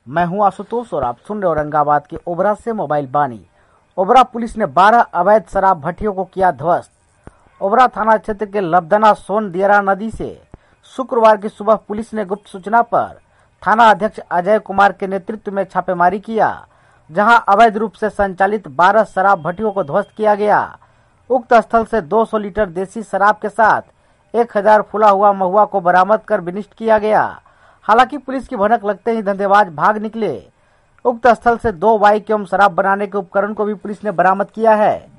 मैं हूं आशुतोष और आप सुन रहे औरंगाबाद के ओबरा से मोबाइल बानी। ओबरा पुलिस ने 12 अवैध शराब भट्टियों को किया ध्वस्त। ओबरा थाना क्षेत्र के लबदना सोन दियरा नदी से शुक्रवार की सुबह पुलिस ने गुप्त सूचना पर थाना अध्यक्ष अजय कुमार के नेतृत्व में छापेमारी किया, जहां अवैध रूप से संचालित 12 शराब भट्टियों को ध्वस्त किया गया। उक्त स्थल से 200 लीटर देसी शराब के साथ 1000 फूला हुआ महुआ को बरामद कर विनिष्ट किया गया। हालांकि पुलिस की भनक लगते ही धंधेबाज भाग निकले। उक्त स्थल से 2 बाइक एवं शराब बनाने के उपकरण को भी पुलिस ने बरामद किया है।